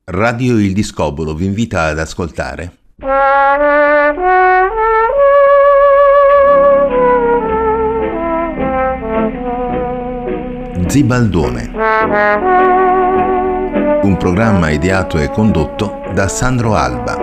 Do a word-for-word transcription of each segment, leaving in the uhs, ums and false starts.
Radio Il Discobolo vi invita ad ascoltare Zibaldone, un programma ideato e condotto da Sandro Alba.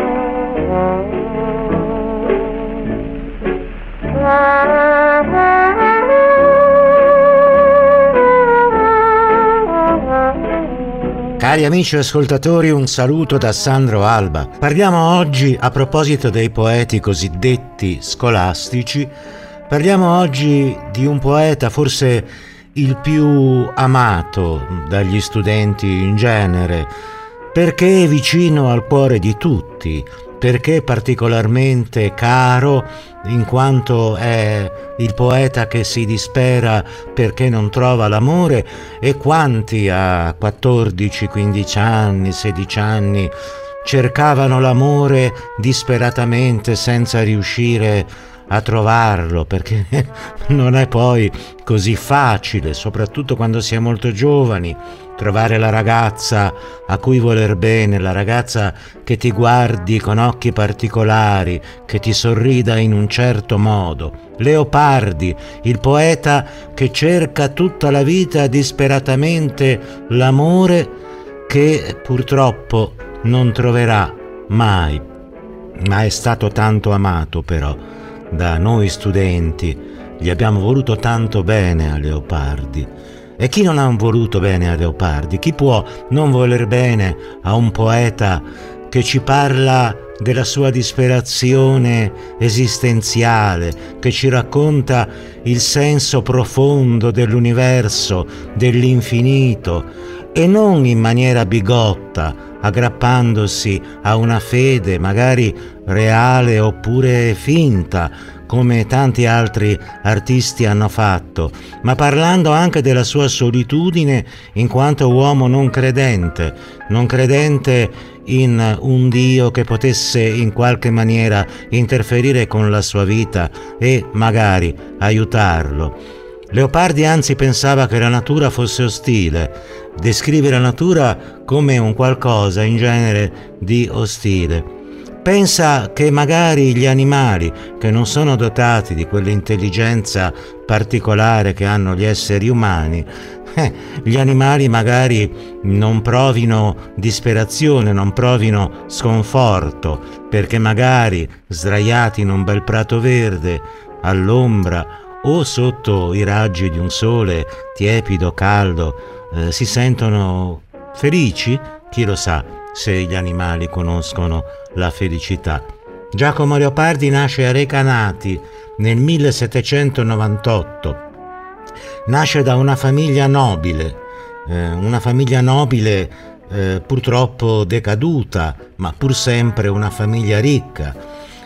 Cari amici ascoltatori, un saluto da Sandro Alba. Parliamo oggi, a proposito dei poeti cosiddetti scolastici, parliamo oggi di un poeta forse il più amato dagli studenti in genere, perché è vicino al cuore di tutti, perché è particolarmente caro in quanto è il poeta che si dispera perché non trova l'amore, e quanti a quattordici, quindici anni, sedici anni cercavano l'amore disperatamente senza riuscire a trovarlo, perché non è poi così facile, soprattutto quando si è molto giovani, trovare la ragazza a cui voler bene, la ragazza che ti guardi con occhi particolari, che ti sorrida in un certo modo. Leopardi, il poeta che cerca tutta la vita disperatamente l'amore che purtroppo non troverà mai, ma è stato tanto amato però da noi studenti, gli abbiamo voluto tanto bene a Leopardi. E chi non ha voluto bene a Leopardi? Chi può non voler bene a un poeta che ci parla della sua disperazione esistenziale, che ci racconta il senso profondo dell'universo, dell'infinito, e non in maniera bigotta, aggrappandosi a una fede magari reale oppure finta, come tanti altri artisti hanno fatto, ma parlando anche della sua solitudine in quanto uomo non credente, non credente in un Dio che potesse in qualche maniera interferire con la sua vita e magari aiutarlo. Leopardi anzi pensava che la natura fosse ostile, descrive la natura come un qualcosa in genere di ostile. Pensa che magari gli animali, che non sono dotati di quell'intelligenza particolare che hanno gli esseri umani, eh, gli animali magari non provino disperazione, non provino sconforto, perché magari sdraiati in un bel prato verde, all'ombra o sotto i raggi di un sole tiepido, caldo, eh, si sentono felici? Chi lo sa se gli animali conoscono la felicità. Giacomo Leopardi nasce a Recanati nel millesettecentonovantotto. Nasce da una famiglia nobile, eh, una famiglia nobile eh, purtroppo decaduta, ma pur sempre una famiglia ricca,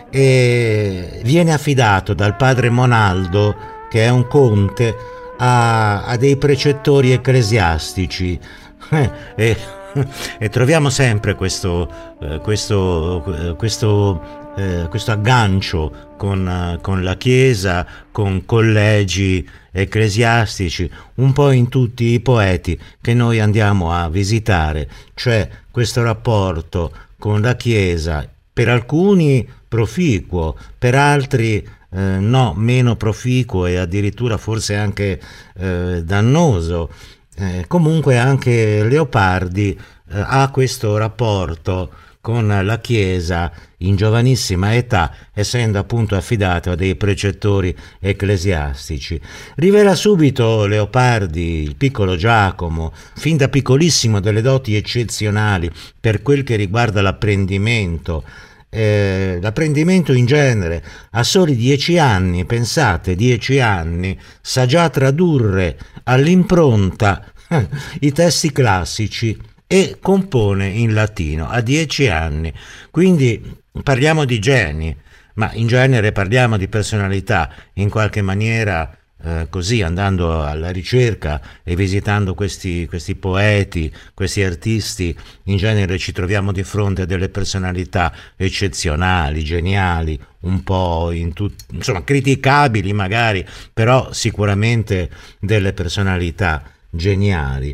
e viene affidato dal padre Monaldo, che è un conte, a, a dei precettori ecclesiastici eh, e e troviamo sempre questo, eh, questo, eh, questo, eh, questo aggancio con, eh, con la Chiesa, con collegi ecclesiastici, un po' in tutti i poeti che noi andiamo a visitare, cioè questo rapporto con la Chiesa, per alcuni proficuo, per altri eh, no, meno proficuo e addirittura forse anche eh, dannoso. Eh, comunque anche Leopardi eh, ha questo rapporto con la Chiesa in giovanissima età, essendo appunto affidato a dei precettori ecclesiastici. Rivela subito Leopardi, il piccolo Giacomo, fin da piccolissimo, delle doti eccezionali per quel che riguarda l'apprendimento. Eh, l'apprendimento in genere. A soli dieci anni, pensate, dieci anni, sa già tradurre all'impronta eh, i testi classici e compone in latino a dieci anni. Quindi parliamo di geni, ma in genere parliamo di personalità in qualche maniera eh, così, andando alla ricerca e visitando questi, questi poeti, questi artisti, in genere ci troviamo di fronte a delle personalità eccezionali, geniali, un po' in tut- insomma criticabili magari, però sicuramente delle personalità geniali.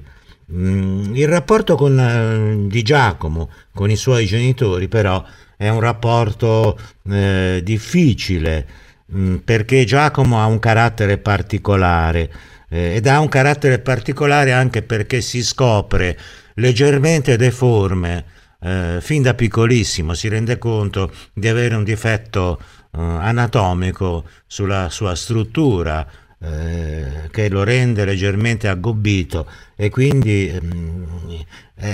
Mm, il rapporto con, eh, di Giacomo con i suoi genitori però è un rapporto eh, difficile, mh, perché Giacomo ha un carattere particolare eh, ed ha un carattere particolare anche perché si scopre leggermente deforme eh, fin da piccolissimo, si rende conto di avere un difetto eh, anatomico sulla sua struttura eh, che lo rende leggermente aggobbito e quindi ehm,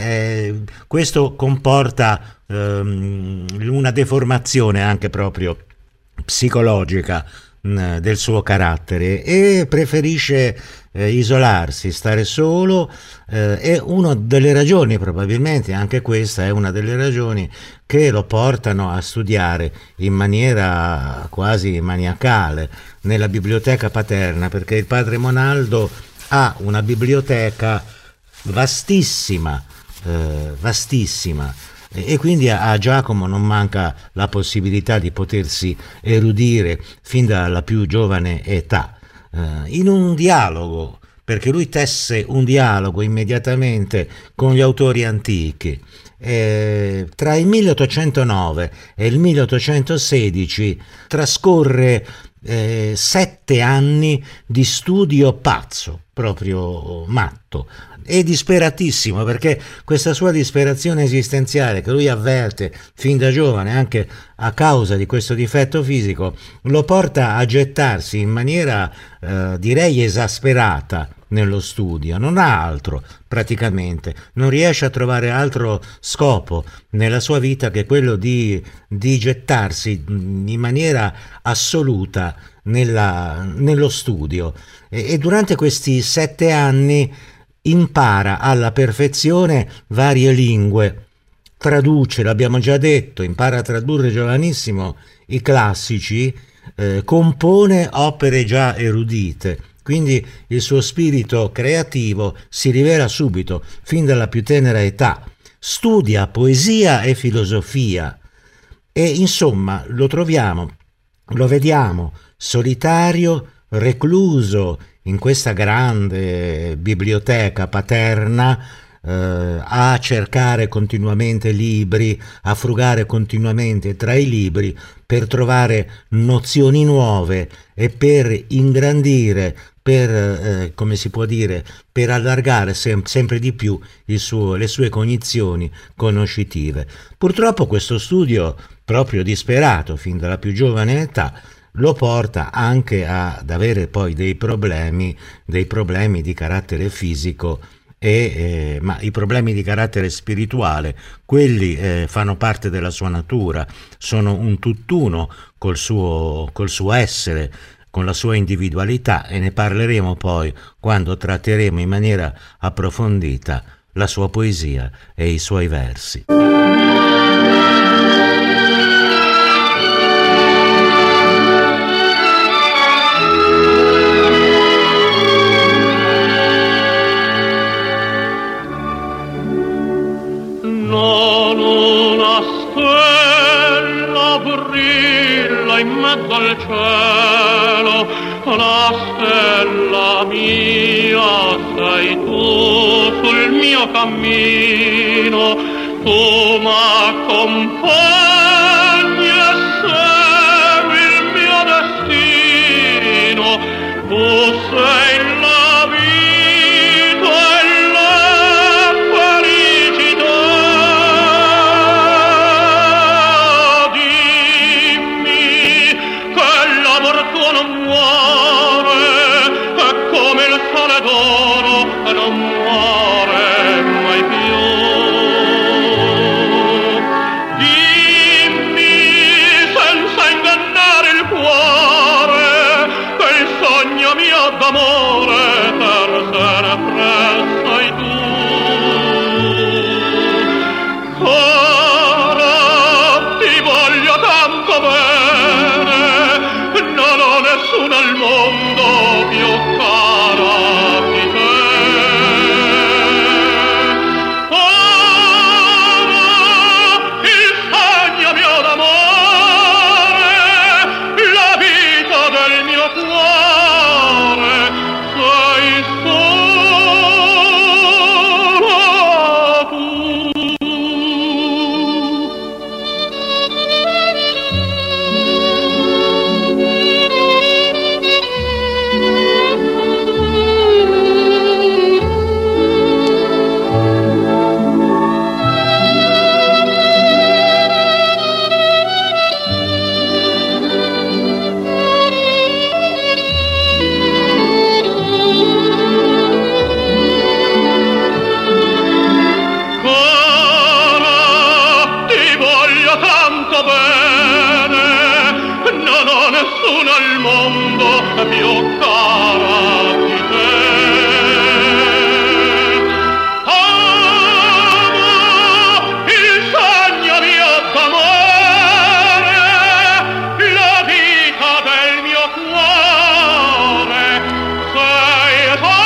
eh, questo comporta ehm, una deformazione anche proprio psicologica mh, del suo carattere e preferisce eh, isolarsi, stare solo eh, e una delle ragioni, probabilmente anche questa è una delle ragioni che lo portano a studiare in maniera quasi maniacale nella biblioteca paterna, perché il padre Monaldo ha una biblioteca vastissima, eh, vastissima, e quindi a Giacomo non manca la possibilità di potersi erudire fin dalla più giovane età, eh, in un dialogo, perché lui tesse un dialogo immediatamente con gli autori antichi. Eh, tra il milleottocentonove e il milleottocentosedici trascorre eh, sette anni di studio pazzo, proprio matto e disperatissimo, perché questa sua disperazione esistenziale che lui avverte fin da giovane anche a causa di questo difetto fisico lo porta a gettarsi in maniera eh, direi esasperata nello studio, non ha altro praticamente, non riesce a trovare altro scopo nella sua vita che quello di, di gettarsi in maniera assoluta nella, nello studio e, e durante questi sette anni impara alla perfezione varie lingue, traduce, l'abbiamo già detto, impara a tradurre giovanissimo i classici, eh, compone opere già erudite. Quindi il suo spirito creativo si rivela subito, fin dalla più tenera età. Studia poesia e filosofia e insomma lo troviamo, lo vediamo solitario, recluso in questa grande biblioteca paterna, eh, a cercare continuamente libri, a frugare continuamente tra i libri per trovare nozioni nuove e per ingrandire, per, eh, come si può dire, per allargare sem- sempre di più il suo, le sue cognizioni conoscitive. Purtroppo questo studio, proprio disperato fin dalla più giovane età, lo porta anche ad avere poi dei problemi, dei problemi di carattere fisico e, eh, ma i problemi di carattere spirituale, quelli eh, fanno parte della sua natura, sono un tutt'uno col suo, col suo essere, con la sua individualità, e ne parleremo poi quando tratteremo in maniera approfondita la sua poesia e i suoi versi. In mezzo al cielo, la stella mia sei tu sul mio cammino, tu m'accompagni e segui il mio destino, tu sei la vita e la felicità. Non muore, è come il sale d'oro, non muore mai più. Di mondo più cara di te. Amo il sogno mio d'amore, la vita del mio cuore, sei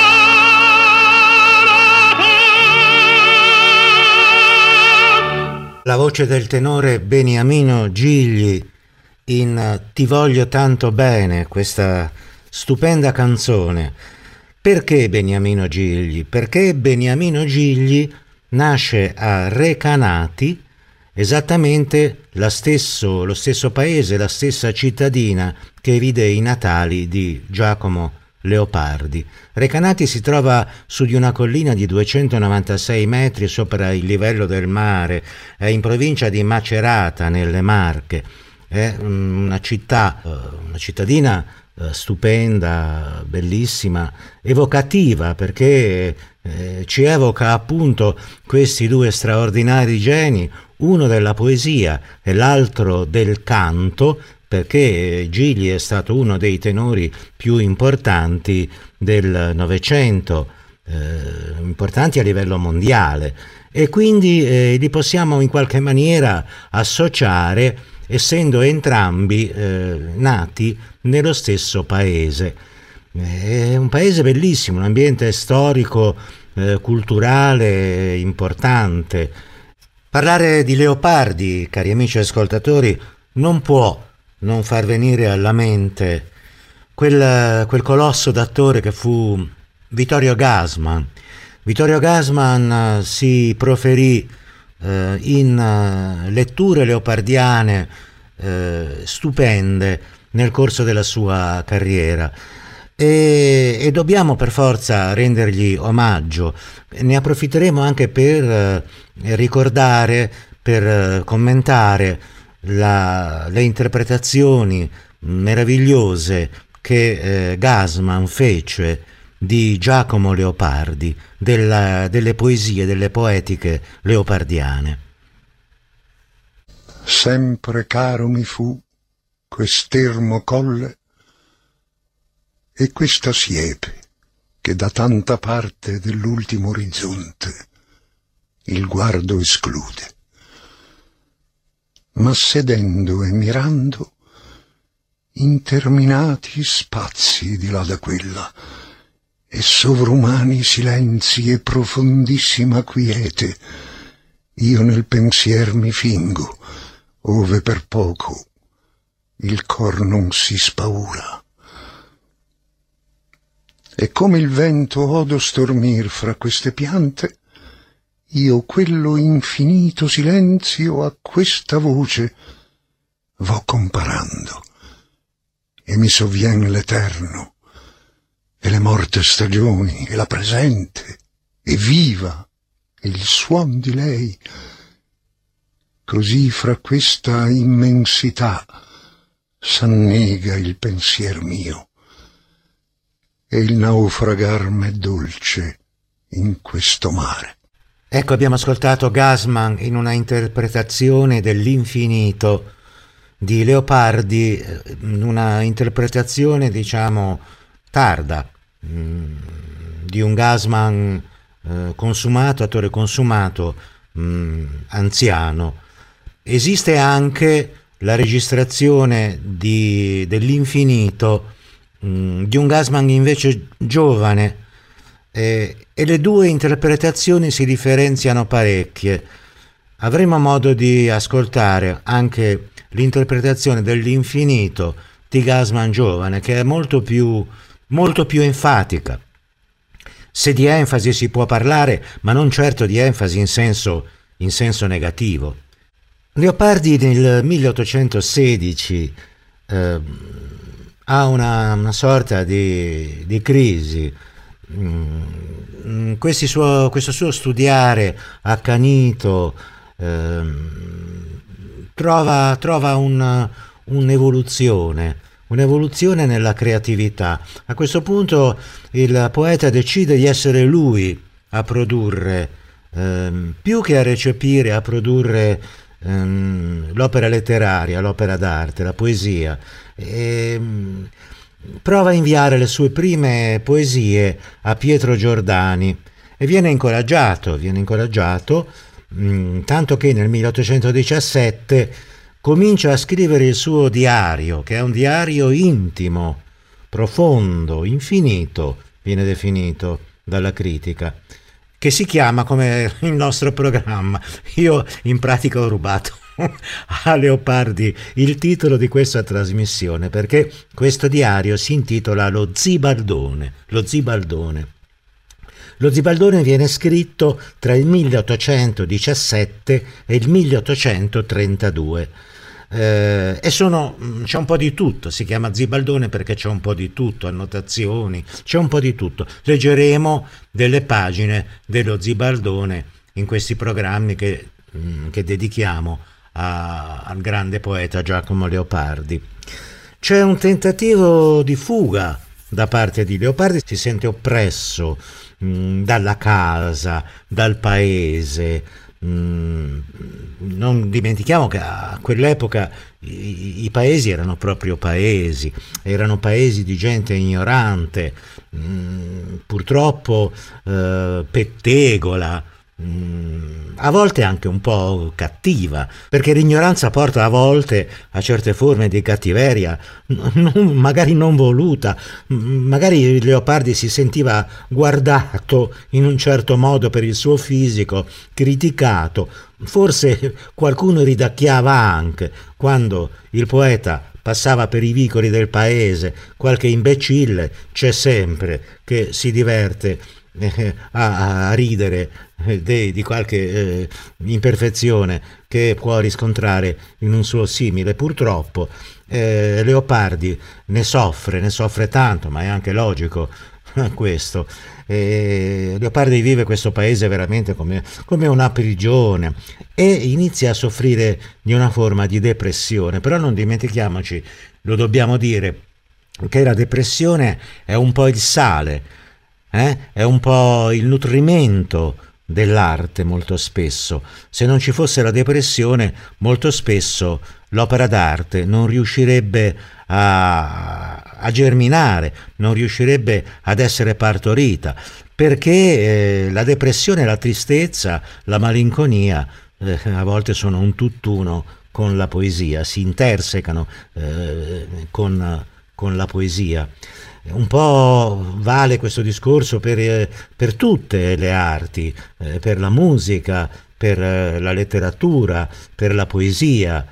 solo tu. La voce del tenore Beniamino Gigli in Ti voglio tanto bene, questa stupenda canzone. Perché Beniamino Gigli? Perché Beniamino Gigli nasce a Recanati, esattamente la stesso, lo stesso paese, la stessa cittadina che vide i natali di Giacomo Leopardi. Recanati si trova su di una collina di duecentonovantasei metri sopra il livello del mare, è in provincia di Macerata, nelle Marche. È una città, una cittadina stupenda, bellissima, evocativa, perché eh, ci evoca appunto questi due straordinari geni, uno della poesia e l'altro del canto, perché Gigli è stato uno dei tenori più importanti del Novecento, eh, importanti a livello mondiale, e quindi eh, li possiamo in qualche maniera associare, essendo entrambi eh, nati nello stesso paese. È un paese bellissimo, un ambiente storico, eh, culturale importante. Parlare di Leopardi, cari amici ascoltatori, non può non far venire alla mente quel, quel colosso d'attore che fu Vittorio Gassman. Vittorio Gassman si proferì eh, in uh, letture leopardiane eh, stupende nel corso della sua carriera e, e dobbiamo per forza rendergli omaggio. Ne approfitteremo anche per eh, ricordare, per eh, commentare la, le interpretazioni meravigliose che eh, Gassman fece di Giacomo Leopardi, della, delle poesie, delle poetiche leopardiane. Sempre caro mi fu quest'ermo colle e questa siepe che da tanta parte dell'ultimo orizzonte il guardo esclude. Ma sedendo e mirando interminati spazi di là da quella e sovrumani silenzi e profondissima quiete, io nel pensier mi fingo, ove per poco il cor non si spaura. E come il vento odo stormir fra queste piante, io quello infinito silenzio a questa voce vo comparando, e mi sovvien l'eterno, e le morte stagioni, e la presente, e viva, e il suon di lei. Così fra questa immensità s'annega il pensier mio, e il naufragar m'è dolce in questo mare. Ecco, abbiamo ascoltato Gassman in una interpretazione dell'infinito di Leopardi, una interpretazione diciamo tarda, mh, di un Gassman eh, consumato, attore consumato, mh, anziano. Esiste anche la registrazione di, dell'infinito mh, di un Gassman invece giovane, eh, e le due interpretazioni si differenziano parecchie. Avremo modo di ascoltare anche l'interpretazione dell'infinito di Gassman giovane, che è molto più, molto più enfatica. Se di enfasi si può parlare, ma non certo di enfasi in senso, in senso negativo. Leopardi nel milleottocentosedici eh, ha una, una sorta di, di crisi. Mm, questi suo, questo suo studiare accanito eh, trova, trova un, un'evoluzione, un'evoluzione nella creatività. A questo punto il poeta decide di essere lui a produrre, eh, più che a recepire, a produrre ehm, l'opera letteraria, l'opera d'arte, la poesia. E, prova a inviare le sue prime poesie a Pietro Giordani e viene incoraggiato, viene incoraggiato mh, tanto che nel milleottocentodiciassette comincia a scrivere il suo diario, che è un diario intimo, profondo, infinito, viene definito dalla critica, che si chiama come il nostro programma. Io in pratica ho rubato a Leopardi il titolo di questa trasmissione, perché questo diario si intitola Lo Zibaldone. Lo Zibaldone. Lo Zibaldone viene scritto tra il milleottocentodiciassette e il milleottocentotrentadue. Eh, e sono c'è un po' di tutto, si chiama Zibaldone perché c'è un po' di tutto, annotazioni, c'è un po' di tutto. Leggeremo delle pagine dello Zibaldone in questi programmi che, che dedichiamo a, al grande poeta Giacomo Leopardi. C'è un tentativo di fuga da parte di Leopardi, si sente oppresso mh, dalla casa, dal paese. Non dimentichiamo che a quell'epoca i, i paesi erano proprio paesi, erano paesi di gente ignorante, purtroppo eh, pettegola, a volte anche un po' cattiva, perché l'ignoranza porta a volte a certe forme di cattiveria, non, magari non voluta. Magari Leopardi si sentiva guardato in un certo modo per il suo fisico, criticato, forse qualcuno ridacchiava anche quando il poeta passava per i vicoli del paese, qualche imbecille c'è sempre che si diverte eh, a, a ridere de, di qualche eh, imperfezione che può riscontrare in un suo simile. Purtroppo eh, Leopardi ne soffre, ne soffre tanto, ma è anche logico questo. Eh, Leopardi vive questo paese veramente come, come una prigione e inizia a soffrire di una forma di depressione. Però non dimentichiamoci, lo dobbiamo dire, che la depressione è un po' il sale, eh? È un po' il nutrimento dell'arte molto spesso. Se non ci fosse la depressione, molto spesso l'opera d'arte non riuscirebbe a, a germinare, non riuscirebbe ad essere partorita, perché eh, la depressione, la tristezza, la malinconia eh, a volte sono un tutt'uno con la poesia, si intersecano eh, con, con la poesia. Un po' vale questo discorso per, per tutte le arti, eh, per la musica, per la letteratura, per la poesia,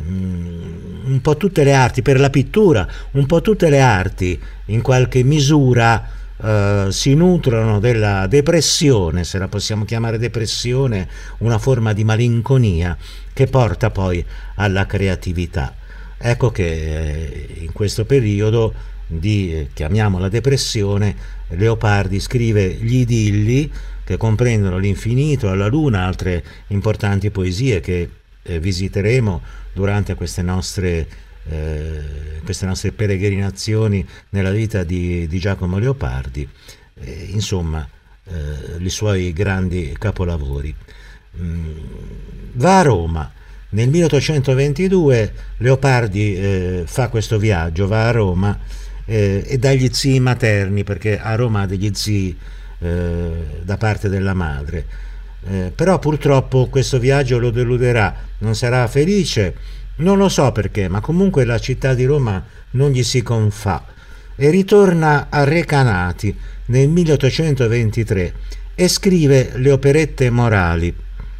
um, un po' tutte le arti, per la pittura, un po' tutte le arti in qualche misura uh, si nutrono della depressione, se la possiamo chiamare depressione, una forma di malinconia che porta poi alla creatività. Ecco che eh, in questo periodo di, eh, chiamiamola depressione, Leopardi scrive gli idilli che comprendono l'infinito, alla luna, altre importanti poesie che eh, visiteremo durante queste nostre, eh, queste nostre peregrinazioni nella vita di, di Giacomo Leopardi, eh, insomma eh, i suoi grandi capolavori. Mm, va a Roma. Nel milleottocentoventidue Leopardi eh, fa questo viaggio, va a Roma eh, e dagli zii materni, perché a Roma ha degli zii eh, da parte della madre, eh, però purtroppo questo viaggio lo deluderà, non sarà felice, non lo so perché, ma comunque la città di Roma non gli si confà e ritorna a Recanati nel milleottocentoventitré e scrive le operette morali.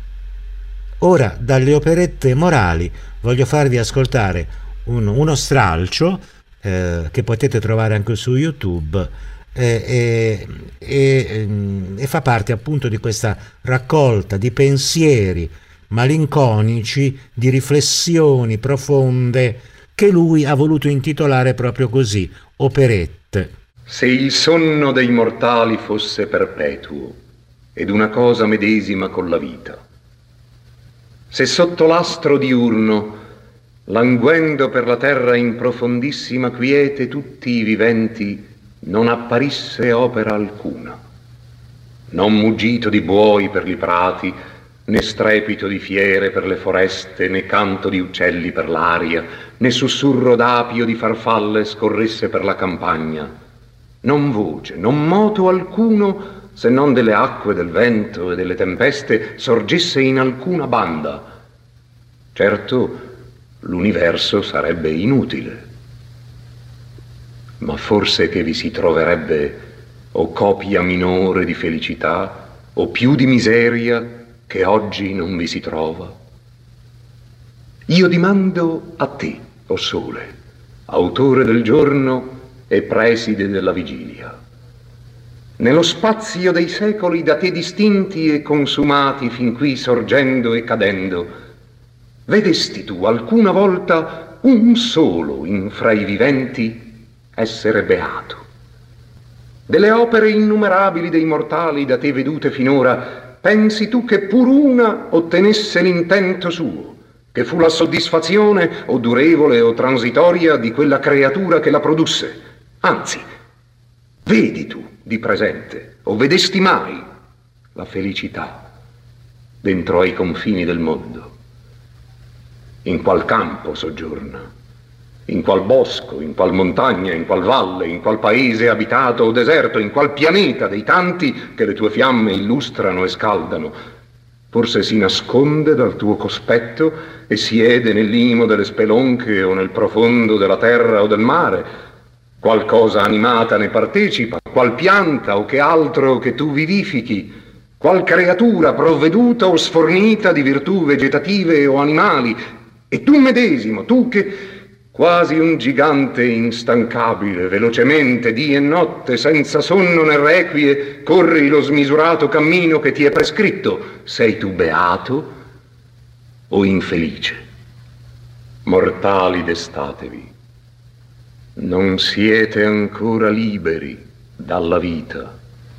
Ora, dalle operette morali voglio farvi ascoltare un, uno stralcio eh, che potete trovare anche su YouTube eh, e, e, e fa parte appunto di questa raccolta di pensieri malinconici, di riflessioni profonde che lui ha voluto intitolare proprio così, operette. Se il sonno dei mortali fosse perpetuo ed una cosa medesima con la vita, se sotto l'astro diurno, languendo per la terra in profondissima quiete tutti i viventi, non apparisse opera alcuna, non muggito di buoi per li prati, né strepito di fiere per le foreste, né canto di uccelli per l'aria, né sussurro d'api o di farfalle scorresse per la campagna. Non voce, non moto alcuno, se non delle acque, del vento e delle tempeste, sorgesse in alcuna banda. Certo, l'universo sarebbe inutile, ma forse che vi si troverebbe o copia minore di felicità o più di miseria che oggi non vi si trova. Io dimando a te, o sole, autore del giorno e preside della vigilia. Nello spazio dei secoli da te distinti e consumati fin qui sorgendo e cadendo, vedesti tu alcuna volta un solo in fra i viventi essere beato? Delle opere innumerabili dei mortali da te vedute finora, pensi tu che pur una ottenesse l'intento suo, che fu la soddisfazione o durevole o transitoria di quella creatura che la produsse? Anzi, vedi tu di presente, o vedesti mai, la felicità dentro ai confini del mondo? In qual campo soggiorna? In qual bosco, in qual montagna, in qual valle, in qual paese abitato o deserto, in qual pianeta dei tanti che le tue fiamme illustrano e scaldano? Forse si nasconde dal tuo cospetto e siede nell'imo delle spelonche o nel profondo della terra o del mare? Qualcosa animata ne partecipa, qual pianta o che altro che tu vivifichi, qual creatura provveduta o sfornita di virtù vegetative o animali, e tu medesimo, tu che quasi un gigante instancabile, velocemente, dì e notte, senza sonno né requie, corri lo smisurato cammino che ti è prescritto, sei tu beato o infelice? Mortali destatevi, non siete ancora liberi dalla vita.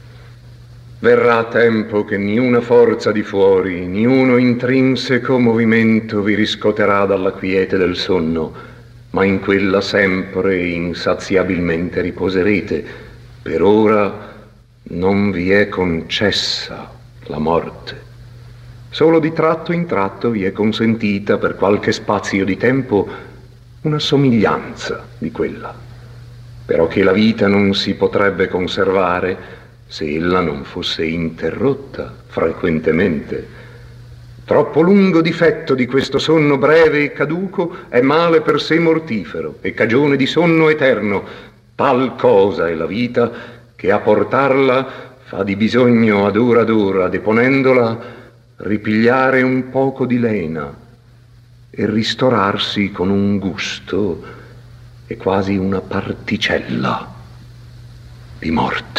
Verrà tempo che niuna forza di fuori, niuno intrinseco movimento vi riscoterà dalla quiete del sonno, ma in quella sempre insaziabilmente riposerete. Per ora non vi è concessa la morte. Solo di tratto in tratto vi è consentita per qualche spazio di tempo una somiglianza di quella, però che la vita non si potrebbe conservare se ella non fosse interrotta frequentemente. Troppo lungo difetto di questo sonno breve e caduco è male per sé mortifero e cagione di sonno eterno. Tal cosa è la vita che a portarla fa di bisogno ad ora ad ora, deponendola, ripigliare un poco di lena e ristorarsi con un gusto e quasi una particella di morte.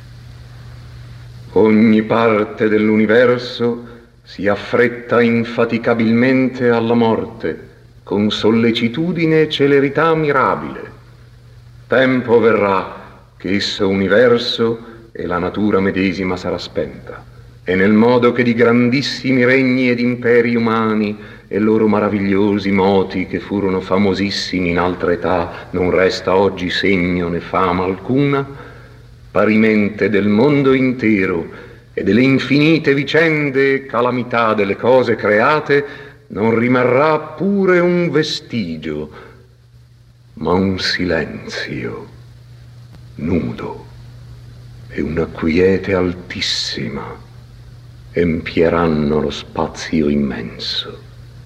Ogni parte dell'universo si affretta infaticabilmente alla morte, con sollecitudine e celerità mirabile. Tempo verrà che esso universo e la natura medesima sarà spenta, e nel modo che di grandissimi regni ed imperi umani e loro maravigliosi moti che furono famosissimi in altra età non resta oggi segno né fama alcuna, parimente del mondo intero e delle infinite vicende e calamità delle cose create non rimarrà pure un vestigio, ma un silenzio nudo e una quiete altissima empieranno lo spazio immenso.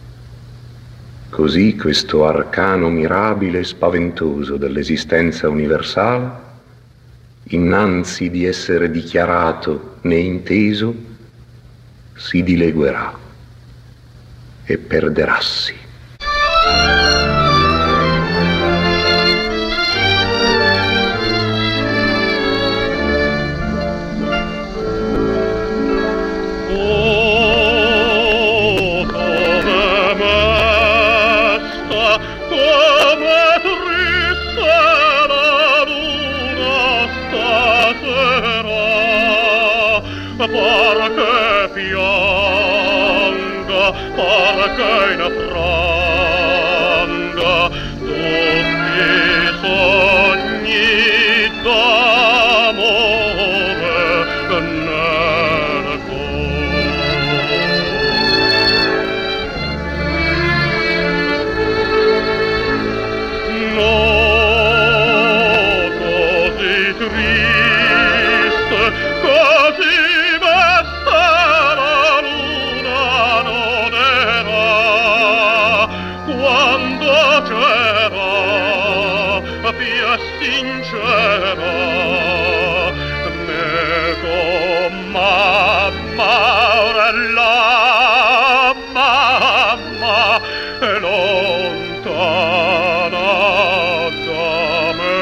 Così questo arcano mirabile e spaventoso dell'esistenza universale, innanzi di essere dichiarato né inteso, si dileguerà e perderassi. Perché pianga, perché inaffranga tutti i sogni d'amore nel cuore. sincera, meco mamma orella, mamma è lontana da me.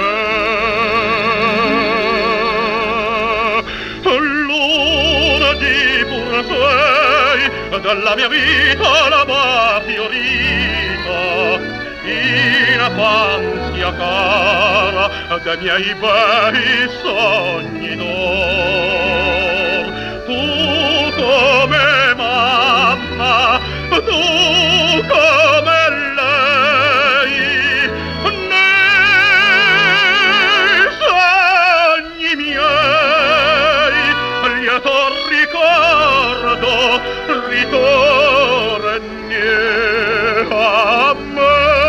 Luna di pur sei, dalla mia vita la va fiorita, infanzia cara dei miei bei sogni d'or. Tu come mamma, tu come lei, nei sogni miei lieto ricordo ritorni a me.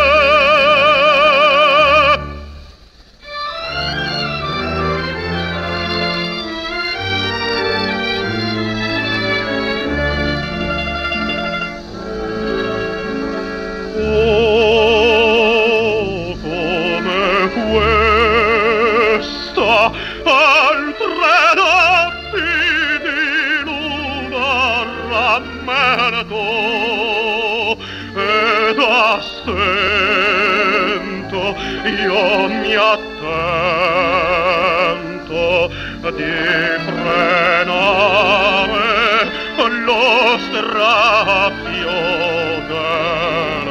Io mi attento di frenare lo strazio del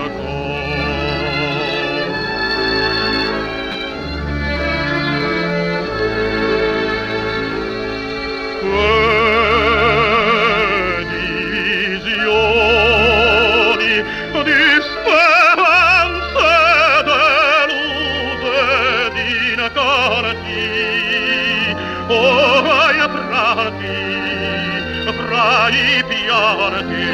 cuore. Divisioni di speranze ora i prati, fra i pianti,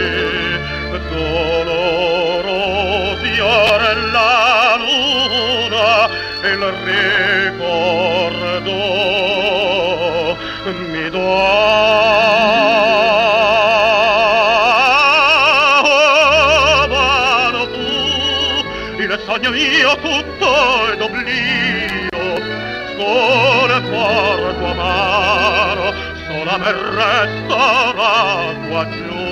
dolorosi ora la luna e il ricordo mi dà. Tu, il sogno mio tutto è d'oblio, sole porto amaro, sola me resterà qua giù.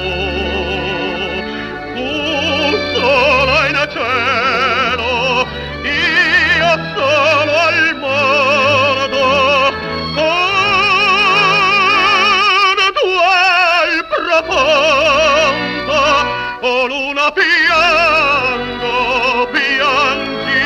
Tu solo in cielo, io solo al mondo, con tuoi profondo, o luna piango, piangi,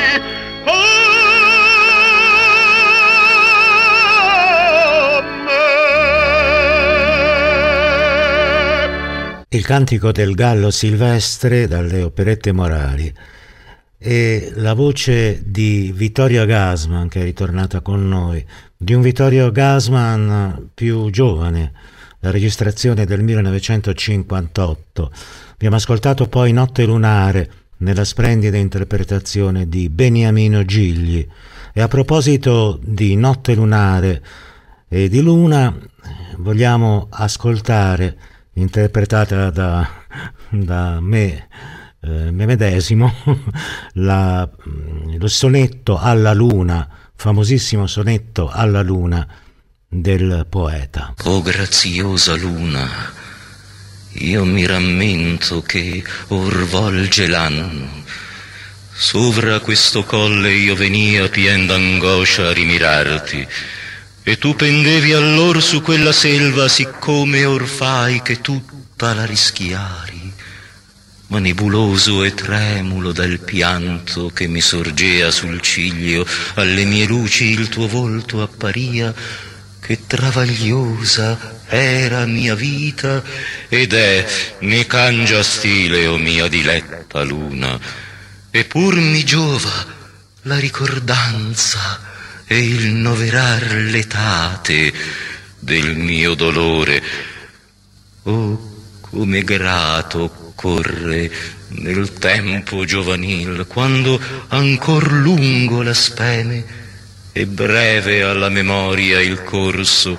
Il cantico del gallo silvestre dalle operette morali e la voce di Vittorio Gassman, che è ritornata con noi, di un Vittorio Gassman più giovane, la registrazione del millenovecentocinquantotto. Abbiamo ascoltato poi Notte lunare nella splendida interpretazione di Beniamino Gigli. E a proposito di Notte lunare e di luna, vogliamo ascoltare, interpretata da, da me, eh, me medesimo, la, lo sonetto alla luna, famosissimo sonetto alla luna del poeta. O graziosa luna, io mi rammento che or volge l'anno, sovra questo colle io venia pien d'angoscia a rimirarti, e tu pendevi allor su quella selva siccome or fai che tutta la rischiari, ma nebuloso e tremulo dal pianto che mi sorgea sul ciglio, alle mie luci il tuo volto apparia, che travagliosa era mia vita, ed è ne cangia stile, o mia diletta luna, e pur mi giova la ricordanza e il noverar l'etate del mio dolore. Oh, come grato corre nel tempo giovanil, quando ancor lungo la spene e breve alla memoria il corso,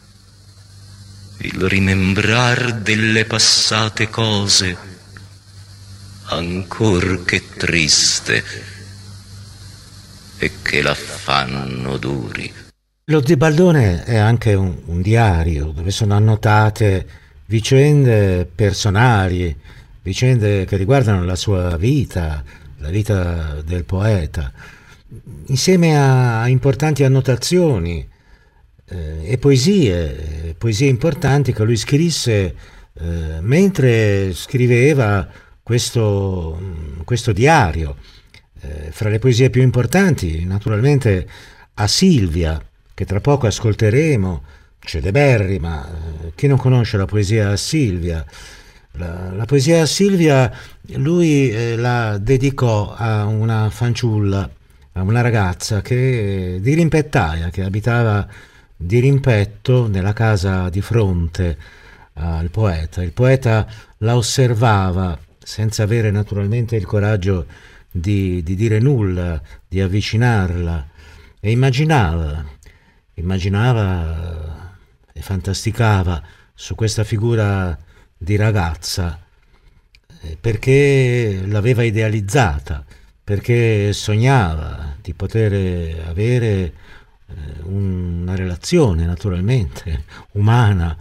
il rimembrar delle passate cose, ancor che triste e che l'affanno duri. Lo Zibaldone è anche un, un diario dove sono annotate vicende personali, vicende che riguardano la sua vita, la vita del poeta, insieme a importanti annotazioni eh, e poesie, poesie importanti che lui scrisse eh, mentre scriveva questo, questo diario. Eh, fra le poesie più importanti, naturalmente, a Silvia, che tra poco ascolteremo, celeberrima, eh, chi non conosce la poesia a Silvia? La, la poesia a Silvia lui eh, la dedicò a una fanciulla, a una ragazza che di rimpettaia, che abitava di rimpetto nella casa di fronte al poeta. Il poeta la osservava senza avere naturalmente il coraggio di, di dire nulla, di avvicinarla, e immaginava, immaginava e fantasticava su questa figura di ragazza, perché l'aveva idealizzata, perché sognava di poter avere una relazione naturalmente umana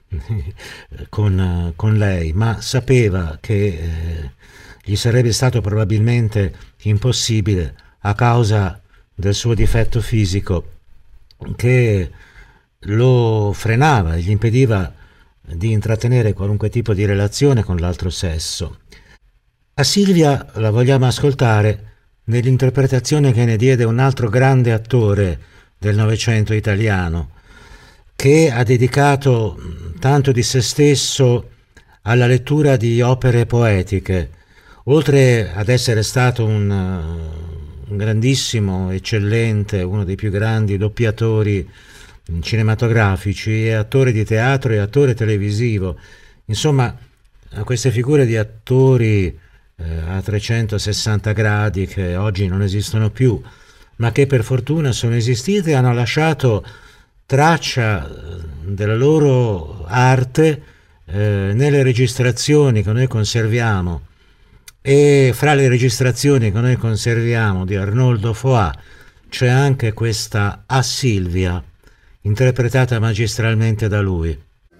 con, con lei, ma sapeva che eh, gli sarebbe stato probabilmente impossibile a causa del suo difetto fisico che lo frenava e gli impediva di intrattenere qualunque tipo di relazione con l'altro sesso. A Silvia la vogliamo ascoltare nell'interpretazione che ne diede un altro grande attore del Novecento italiano, che ha dedicato tanto di se stesso alla lettura di opere poetiche, oltre ad essere stato un, un grandissimo, eccellente, uno dei più grandi doppiatori cinematografici, e attore di teatro e attore televisivo. Insomma, queste figure di attori eh, a trecentosessanta gradi che oggi non esistono più, ma che per fortuna sono esistite e hanno lasciato traccia della loro arte eh, nelle registrazioni che noi conserviamo. E fra le registrazioni che noi conserviamo di Arnoldo Foà c'è anche questa A Silvia, interpretata magistralmente da lui.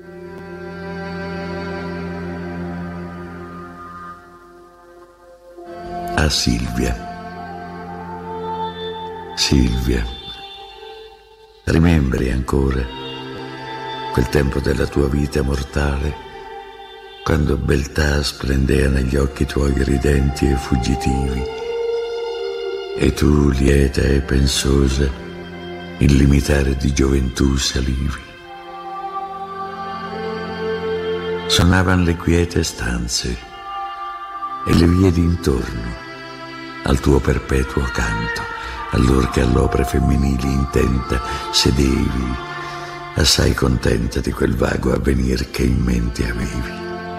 A Silvia. Silvia, rimembri ancora quel tempo della tua vita mortale, quando beltà splendea negli occhi tuoi ridenti e fuggitivi, e tu, lieta e pensosa, in limitare di gioventù salivi. Sonavan le quiete stanze e le vie d'intorno al tuo perpetuo canto, allor che all'opre femminili intenta sedevi, assai contenta di quel vago avvenir che in mente avevi.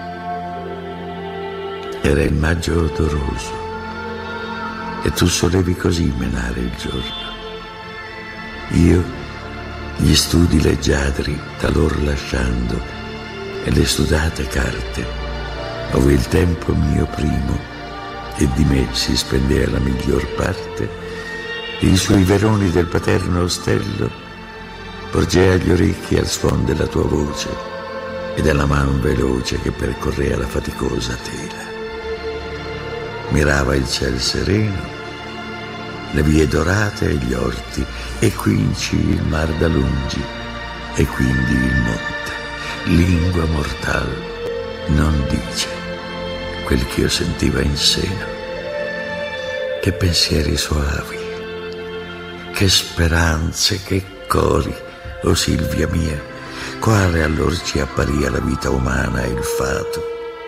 Era il maggio odoroso e tu solevi così menare il giorno. Io gli studi leggiadri talor lasciando e le sudate carte, ove il tempo mio primo e di me si spendea la miglior parte, in sui veroni del paterno ostello porgea gli orecchi al suon della tua voce e della man veloce che percorrea la faticosa tela. Mirava il ciel sereno, le vie dorate e gli orti, e quinci il mar da lungi, e quindi il monte. Lingua mortal non dice quel che io sentiva in seno. Che pensieri soavi, che speranze, che cori, o oh Silvia mia, quale allor ci apparia la vita umana e il fato.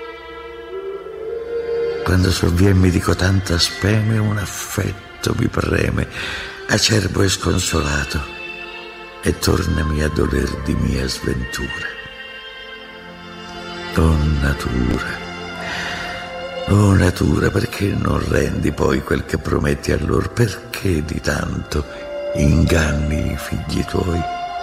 Quando sovviemmi di cotanta speme, un affetto mi preme, acerbo e sconsolato, e tornami a doler di mia sventura. Oh natura, oh natura, perché non rendi poi quel che prometti allor? Perché di tanto inganni i figli tuoi?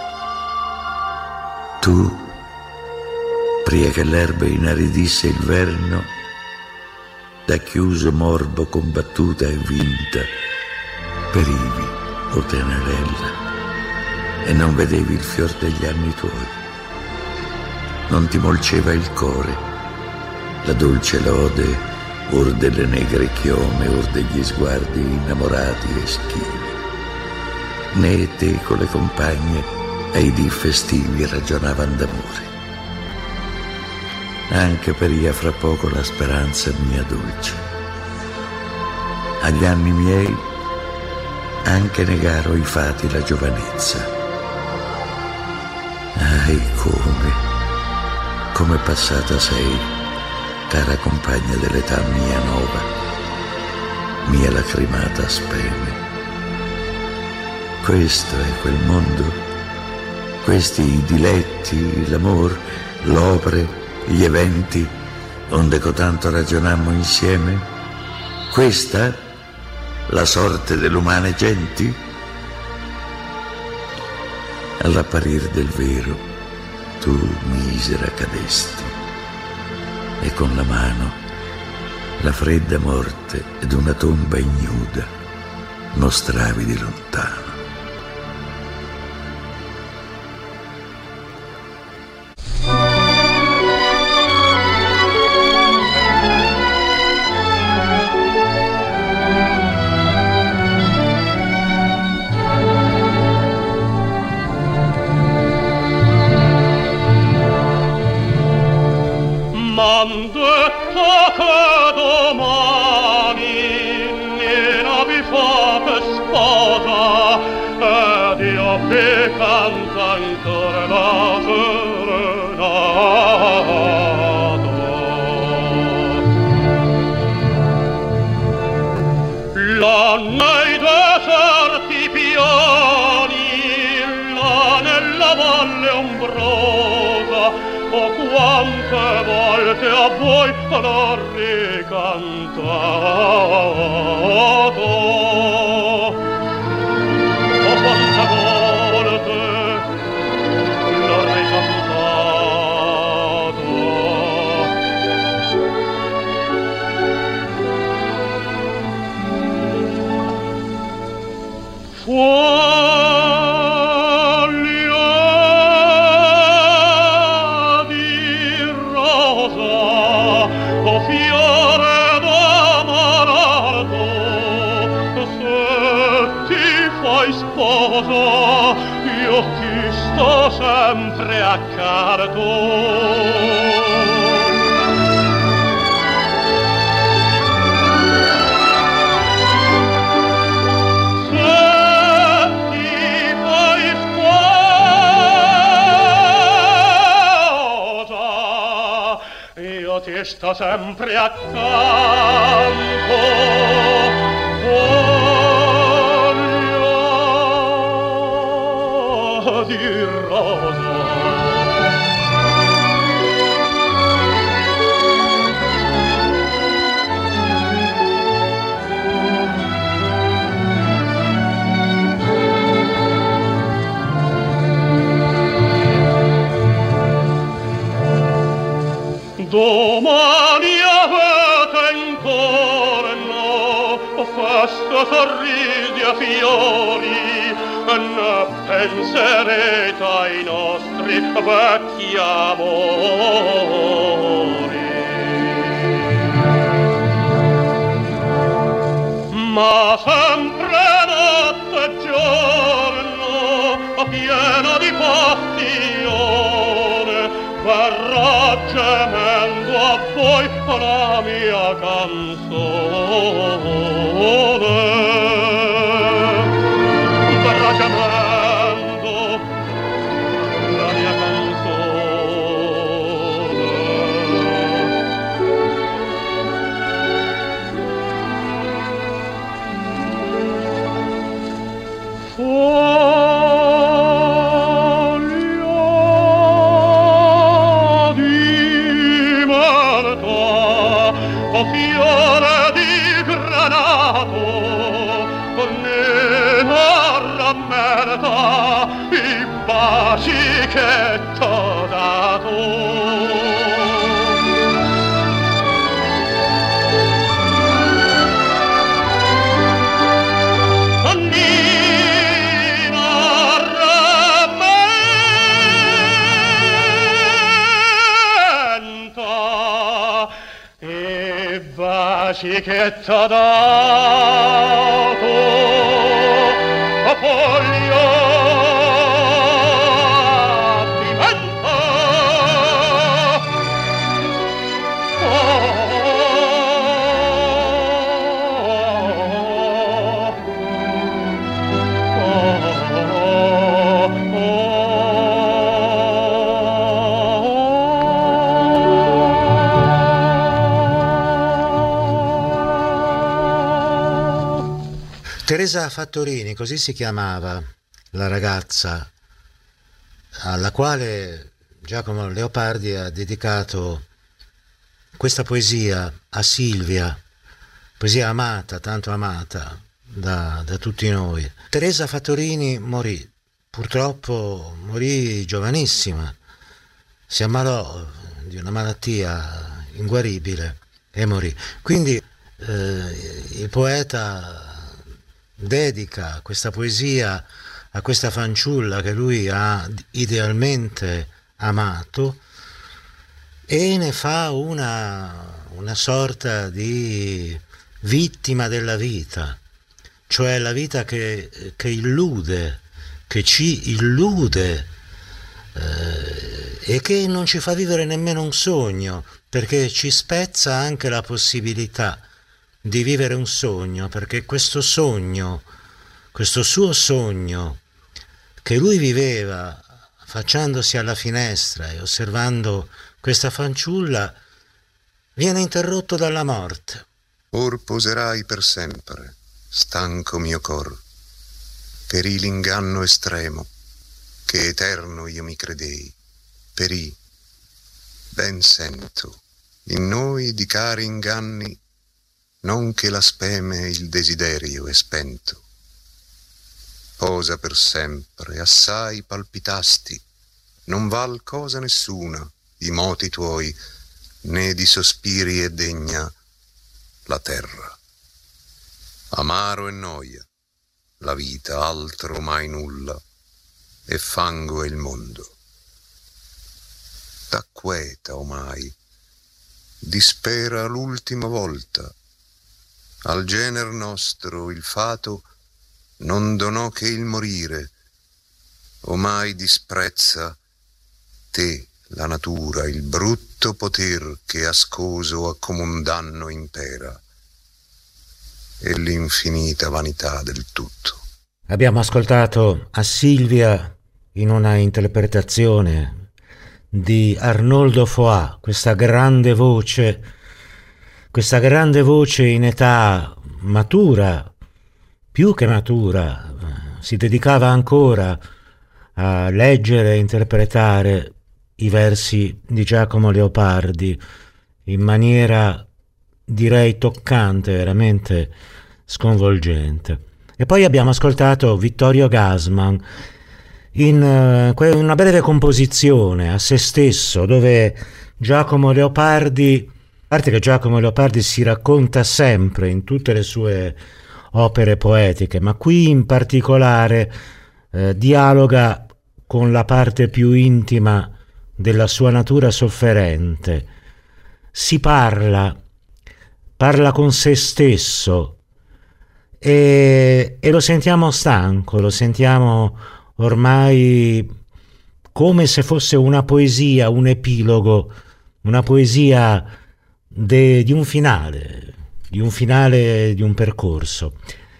Tu, pria che l'erba inaridisse il verno, da chiuso morbo combattuta e vinta, sperivi, o tenerella, e non vedevi il fior degli anni tuoi. Non ti molceva il cuore la dolce lode, or delle negre chiome, or degli sguardi innamorati e schivi. Né te con le compagne ai dì festivi ragionavan d'amore. Anche peria fra poco la speranza mia dolce. Agli anni miei anche negaro i fati la giovanezza. Ahi, come, come passata sei, cara compagna dell'età mia nova, mia lacrimata speme. Questo è quel mondo, questi i diletti, l'amor, l'opere, gli eventi, onde cotanto ragionammo insieme? Questa la sorte dell'umane genti? All'apparir del vero tu misera cadesti, e con la mano la fredda morte ed una tomba ignuda mostravi di lontano. Sto sempre accanto, foglia di rosa. Domani avete intorno festa, sorrisi e fiori, ne penserete ai nostri vecchi amori. Ma sempre notte e giorno, piena di passione, verrà gemendo a voi la mia canzone. Verrà gemendo la mia canzone. Fiore di granato, nella rammerta i baci che t'ho dato. baci che t'ho dato, poi io divento Teresa Fattorini, così si chiamava la ragazza alla quale Giacomo Leopardi ha dedicato questa poesia a Silvia, poesia amata, tanto amata da, da tutti noi. Teresa Fattorini morì, purtroppo morì giovanissima, si ammalò di una malattia inguaribile e morì. Quindi eh, il poeta dedica questa poesia a questa fanciulla che lui ha idealmente amato e ne fa una, una sorta di vittima della vita, cioè la vita che, che illude, che ci illude eh, e che non ci fa vivere nemmeno un sogno, perché ci spezza anche la possibilità di vivere un sogno, perché questo sogno, questo suo sogno che lui viveva affacciandosi alla finestra e osservando questa fanciulla, viene interrotto dalla morte. Or poserai per sempre, stanco mio cor, perì l'inganno estremo, che eterno io mi credei, perì, ben sento, in noi di cari inganni, non che la speme il desiderio è spento. Posa per sempre, assai palpitasti, non val cosa nessuna, i moti tuoi, né di sospiri è degna la terra. Amaro e noia, la vita altro mai nulla, e fango è il mondo. T'acqueta omai, dispera l'ultima volta, al gener nostro il fato non donò che il morire, omai disprezza te la natura, il brutto poter che ascoso a comun danno impera, e l'infinita vanità del tutto. Abbiamo ascoltato a Silvia in una interpretazione di Arnoldo Foà, questa grande voce Questa grande voce in età matura, più che matura, si dedicava ancora a leggere e interpretare i versi di Giacomo Leopardi in maniera, direi, toccante, veramente sconvolgente. E poi abbiamo ascoltato Vittorio Gassman in una breve composizione a se stesso, dove Giacomo Leopardi, a parte che Giacomo Leopardi si racconta sempre in tutte le sue opere poetiche, ma qui in particolare eh, dialoga con la parte più intima della sua natura sofferente. Si parla, parla con se stesso e, e lo sentiamo stanco, lo sentiamo ormai come se fosse una poesia, un epilogo, una poesia De, di un finale, di un finale di un percorso,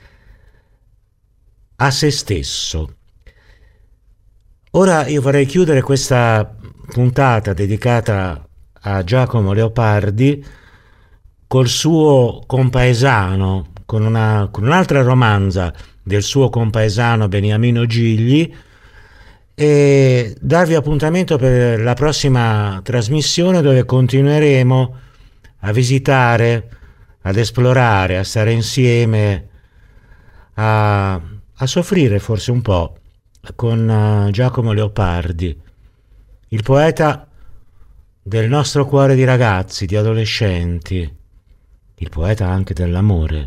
a se stesso. Ora io vorrei chiudere questa puntata dedicata a Giacomo Leopardi col suo compaesano, con, una, con un'altra romanza del suo compaesano Beniamino Gigli, e darvi appuntamento per la prossima trasmissione, dove continueremo a visitare, ad esplorare, a stare insieme, a, a soffrire forse un po' con uh, Giacomo Leopardi, il poeta del nostro cuore di ragazzi, di adolescenti, il poeta anche dell'amore.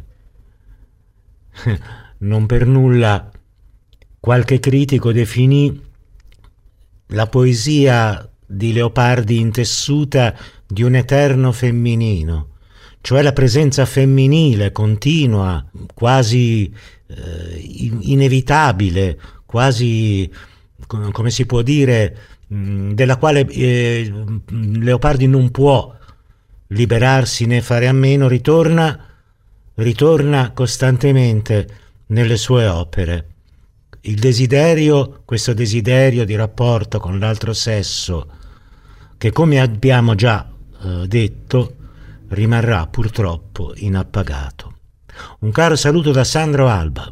Non per nulla qualche critico definì la poesia di Leopardi intessuta di un eterno femminino, cioè la presenza femminile continua, quasi eh, inevitabile, quasi, come si può dire, mh, della quale eh, Leopardi non può liberarsi né fare a meno, ritorna, ritorna costantemente nelle sue opere. Il desiderio, questo desiderio di rapporto con l'altro sesso, che come abbiamo già eh, detto, rimarrà purtroppo inappagato. Un caro saluto da Sandro Alba.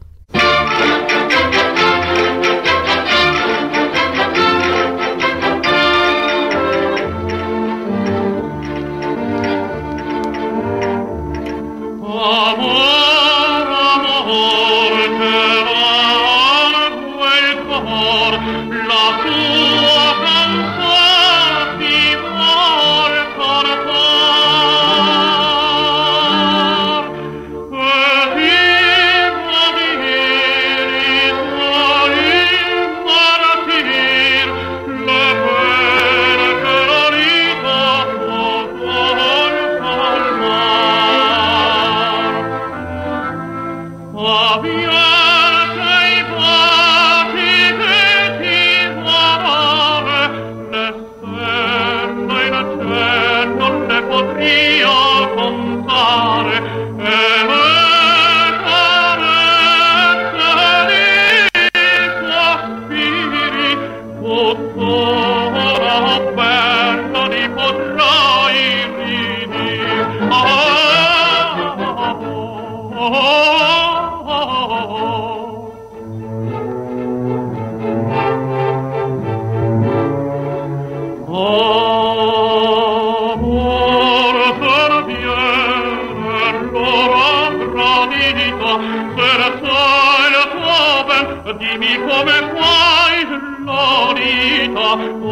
Dimmi come fai, Lolita,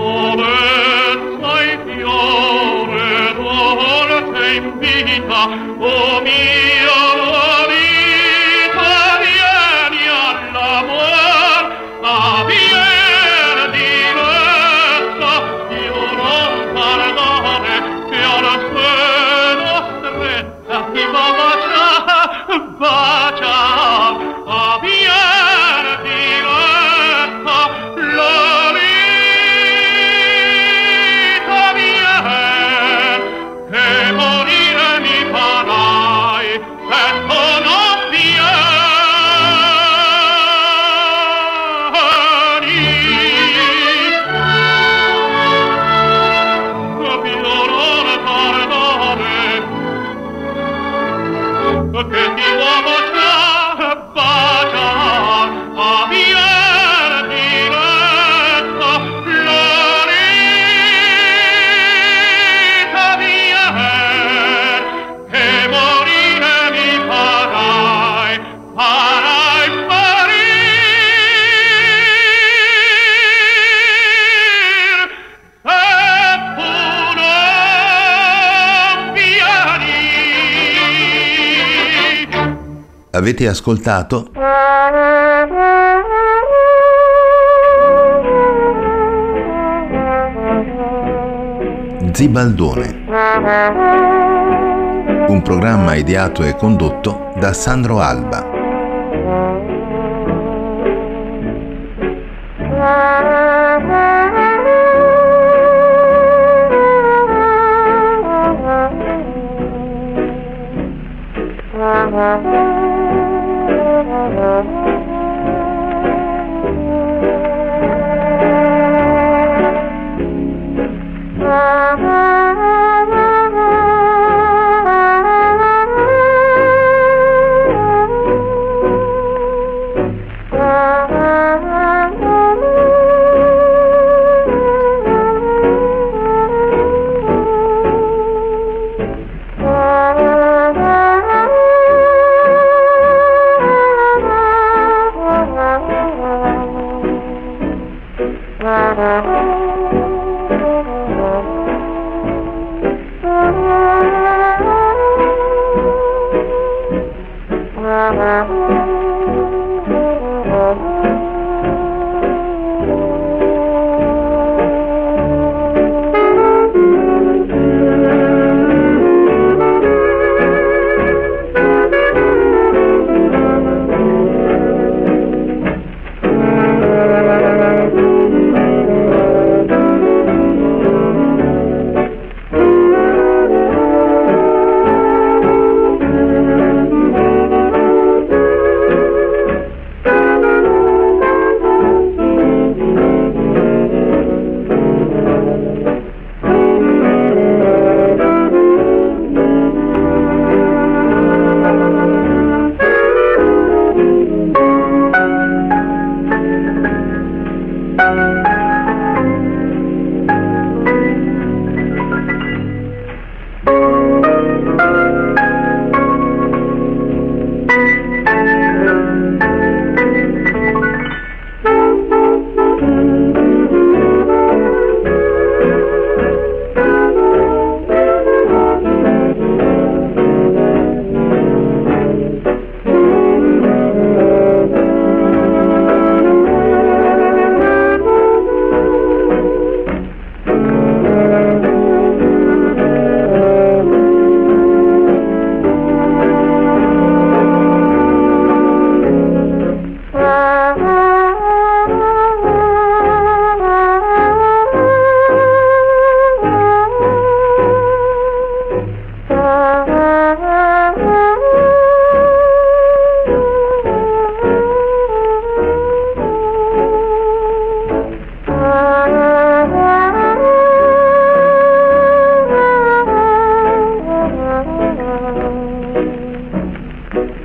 dolezza e fiore, dolce in vita, oh mia Lolita, vieni all'amor, a viene diretta, io non tardare, che alla seno stretta ti va baciar, baciar, a viene Avete ascoltato Zibaldone, un programma ideato e condotto da Sandro Alba.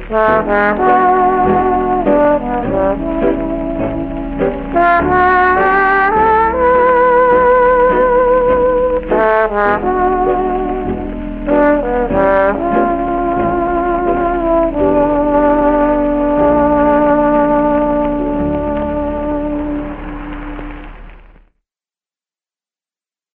Thank you.